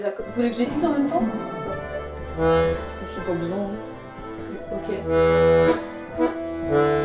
Vous voulez que je les dise en même temps? Je sais pas besoin. Ok.